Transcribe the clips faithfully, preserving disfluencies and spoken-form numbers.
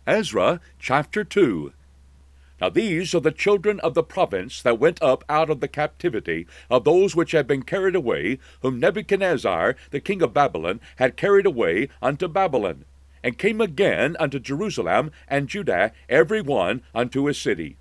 Ezra chapter two. Now these are the children of the province that went up out of the captivity of those which had been carried away, whom Nebuchadnezzar the king of Babylon had carried away unto Babylon, and came again unto Jerusalem and Judah, every one unto his city.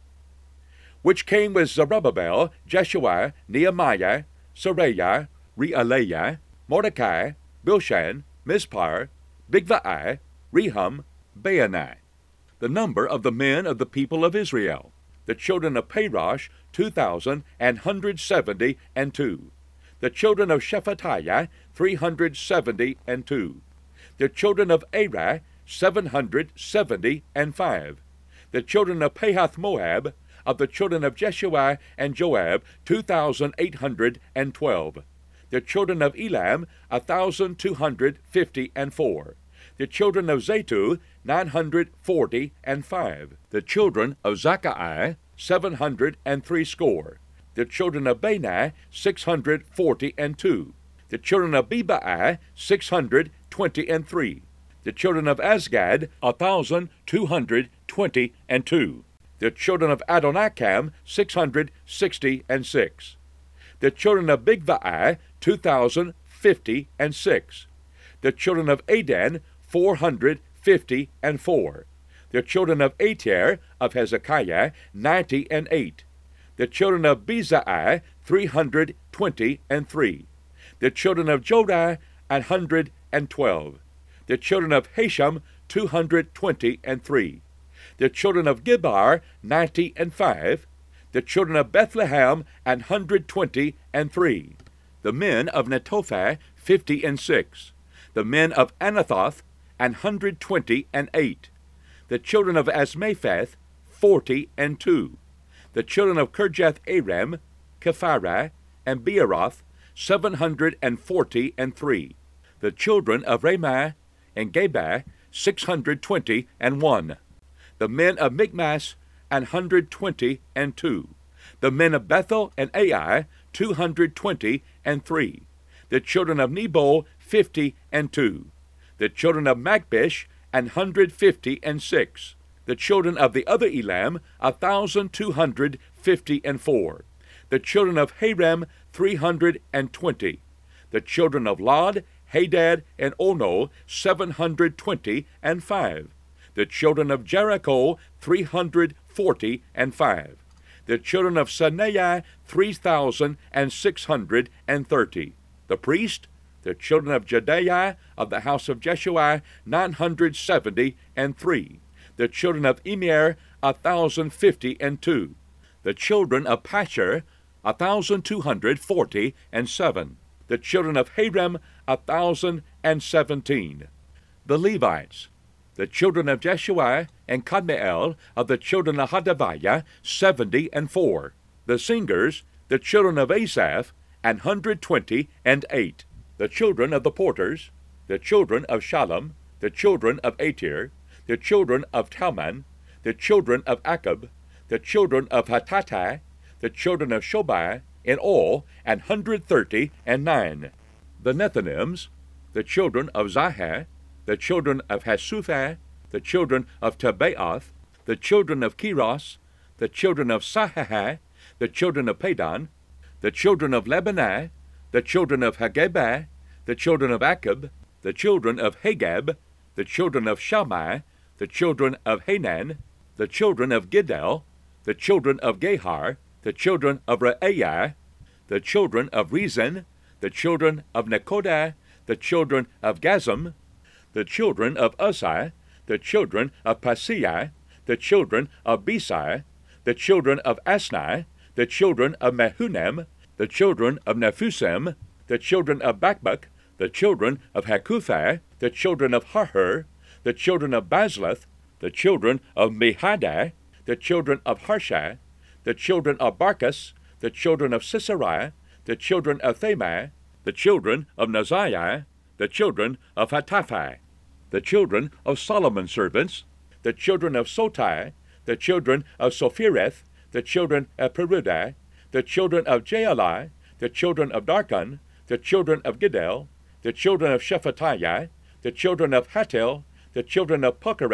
Which came with Zerubbabel, Jeshua, Nehemiah, Seraiah, Reelaiah, Mordecai, Bilshan, Mispar, Bigvai, Rehum, Baanai. The number of the men of the people of Israel, the children of Parosh, two thousand and hundred seventy and two. The children of Shephatiah, three hundred seventy and two. The children of Arah, seven hundred seventy and five. The children of Pahath Moab, of the children of Jeshua and Joab, two thousand eight hundred and twelve. The children of Elam, a thousand two hundred fifty and four. The children of Zatu, nine hundred forty and five. The children of Zakai, seven hundred and threescore. The children of Bani, six hundred forty and two. The children of Bebai, six hundred twenty and three. The children of Azgad, a thousand two hundred twenty and two. The children of Adonikam, six hundred sixty and six. The children of Bigvai, two thousand fifty and six. The children of Adan, four hundred fifty and four. The children of Ater of Hezekiah, ninety and eight. The children of Bezai, three hundred twenty and three. The children of Jodai, an hundred and twelve. The children of Hashem, two hundred twenty and three. The children of Gibar, ninety and five. The children of Bethlehem, an hundred twenty and three. The men of Netophah, fifty and six. The men of Anathoth, an hundred twenty and eight. The children of Asmaphath, forty and two. The children of Kirjath Aram, Kephirah, and Beeroth, seven hundred and forty and three. The children of Ramah and Geba, six hundred twenty and one. The men of Michmas, an hundred twenty and two. The men of Bethel and Ai, two hundred twenty and three. The children of Nebo, fifty and two. The children of Magbish, an hundred fifty and six. The children of the other Elam, a thousand two hundred fifty and four. The children of Haram, three hundred and twenty. The children of Lod, Hadad, and Ono, seven hundred twenty and five. The children of Jericho, three hundred forty and five. The children of Sanaiah, three thousand and six hundred and thirty. The priest, the children of Jedaiah of the house of Jeshua, nine hundred seventy and three. The children of Immer, a thousand fifty and two. The children of Pasher, a thousand two hundred forty and seven. The children of Haram, a thousand and seventeen. The Levites, the children of Jeshua and Kadmiel of the children of Hodaviah, seventy and four. The singers, the children of Asaph, an hundred twenty and eight. The children of the porters, the children of Shalom, the children of Atir, the children of Talman, the children of Akab, the children of Hatatai, the children of Shobai, in all an hundred thirty and nine. The Nethinims, the children of Zahah, the children of Hasupha, the children of Tabaoth, the children of Keros, the children of Sahahah, the children of Padan, the children of Lebanai, the children of Hagabah, the children of Akab, the children of Hagab, the children of Shammai, the children of Hanan, the children of Giddel, the children of Gehar, the children of Reaiah, the children of Rezin, the children of Nekodah, the children of Gazam, the children of Uzai, the children of Pasei, the children of Besai, the children of Asnai, the children of Mehunem, the children of Nephusim, the children of Bakbuk, the children of Hakupha, the children of Harhur, the children of Bazluth, the children of Mehadai, the children of Harshai, the children of Barkas, the children of Sisera, the children of Thamai, the children of Nazai, the children of Hataphi, the children of Solomon's servants, the children of Sotai, the children of Sophireth, the children of Perudai, the children of Jaeli, the children of Darkon, the children of Giddel, the children of Shephatiah, the children of Hattil, the children of Puckereth,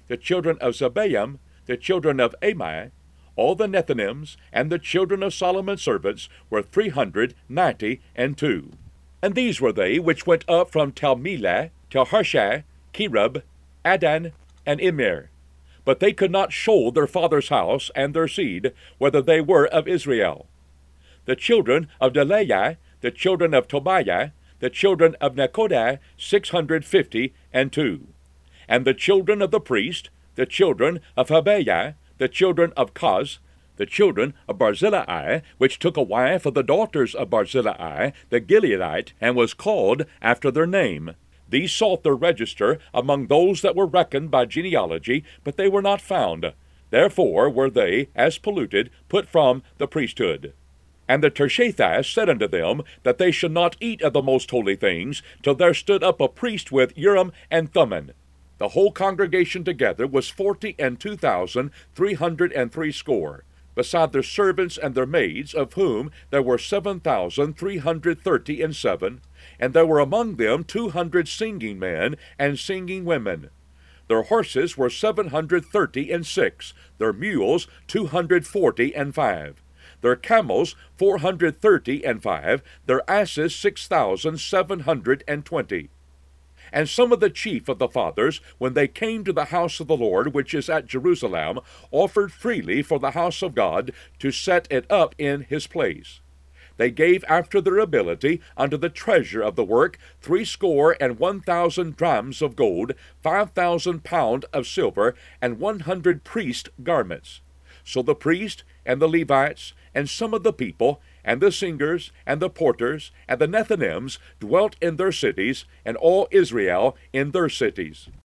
the children of Zebaim, the children of Amai, all the Nethinims, and the children of Solomon's servants were three hundred ninety and two. And these were they which went up from Telmelah, Telharshah, Kerub, Adan, and Immer. But they could not show their father's house and their seed, whether they were of Israel. The children of Delaiah, the children of Tobiah, the children of Nekodah, six hundred fifty and two. And the children of the priest, the children of Habiah, the children of Koz, the children of Barzillai, which took a wife of the daughters of Barzillai, the Gileadite, and was called after their name. These sought their register among those that were reckoned by genealogy, but they were not found. Therefore were they, as polluted, put from the priesthood. And the Tershathai said unto them that they should not eat of the most holy things, till there stood up a priest with Urim and Thummim. The whole congregation together was forty and two thousand three hundred and three score, beside their servants and their maids, of whom there were seven thousand three hundred thirty and seven, and there were among them two hundred singing men and singing women. Their horses were seven hundred thirty and six, their mules two hundred forty and five, their camels four hundred thirty and five, their asses six thousand seven hundred and twenty. And some of the chief of the fathers, when they came to the house of the Lord, which is at Jerusalem, offered freely for the house of God to set it up in his place. They gave after their ability unto the treasure of the work threescore and one thousand drams of gold, five thousand pound of silver, and one hundred priest garments. So the priest and the Levites, and some of the people, and the singers, and the porters, and the Nethinims dwelt in their cities, and all Israel in their cities.